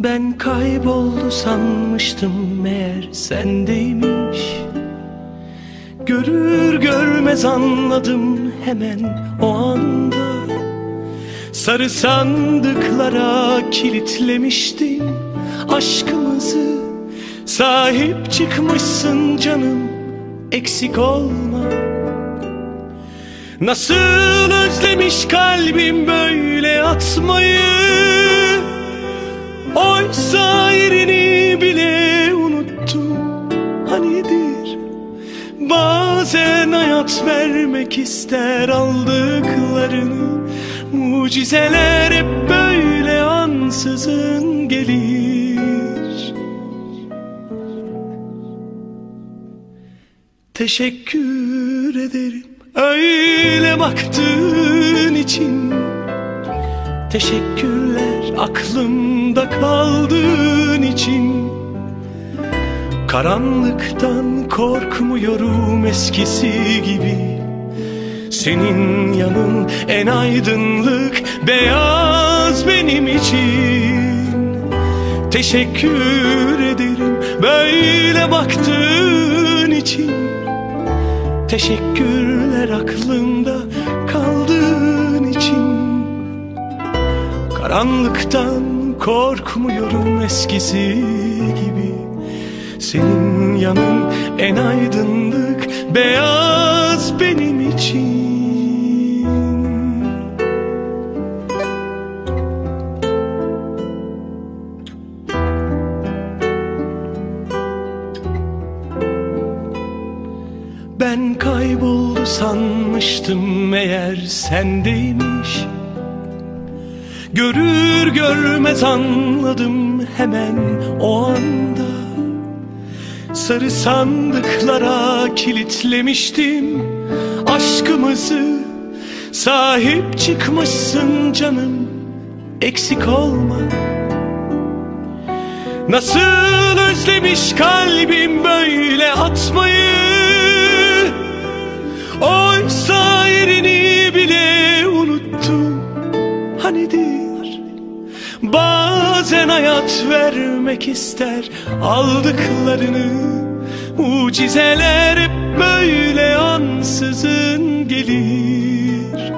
Ben kayboldu sanmıştım, meğer sendeymiş. Görür görmez anladım hemen o anda. Sarı sandıklara kilitlemiştim aşkımızı. Sahip çıkmışsın canım, eksik olma. Nasıl özlemiş kalbim böyle atmayı. Oysa yerini bile unuttum. Hanidir? Bazen hayat vermek ister aldıklarını. Mucizeler hep böyle ansızın gelir. Teşekkür ederim öyle baktığın için. Teşekkürler aklımda kaldığın için. Karanlıktan korkmuyorum eskisi gibi. Senin yanın en aydınlık beyaz benim için. Teşekkür ederim böyle baktığın için. Teşekkürler aklımda kaldığın için. Karanlıktan korkmuyorum eskisi gibi. Senin yanın en aydınlık beyaz benim için. Ben kayboldu sanmıştım, meğer sendeymiş. Görür görmez anladım hemen o anda. Sarı sandıklara kilitlemiştim aşkımızı. Sahip çıkmışsın canım, eksik olma. Nasıl özlemiş kalbim böyle atmayı. Oysa yerini bile unuttum. Hanidir? Bazen hayat vermek ister aldıklarını. Mucizeler hep böyle ansızın gelir.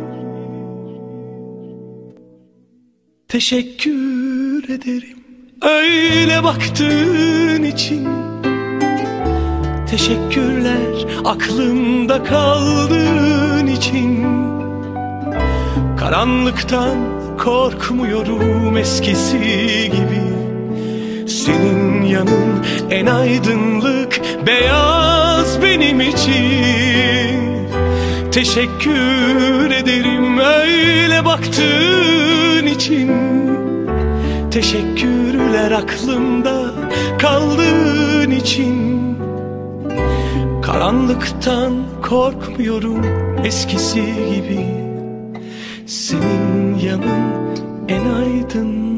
Teşekkür ederim öyle baktığın için. Teşekkürler aklımda kaldığın için. Karanlıktan korkmuyorum eskisi gibi. Senin yanın en aydınlık beyaz benim için. Teşekkür ederim öyle baktığın için. Teşekkürler aklımda kaldığın için. Karanlıktan korkmuyorum eskisi gibi. Senin yanın en aydın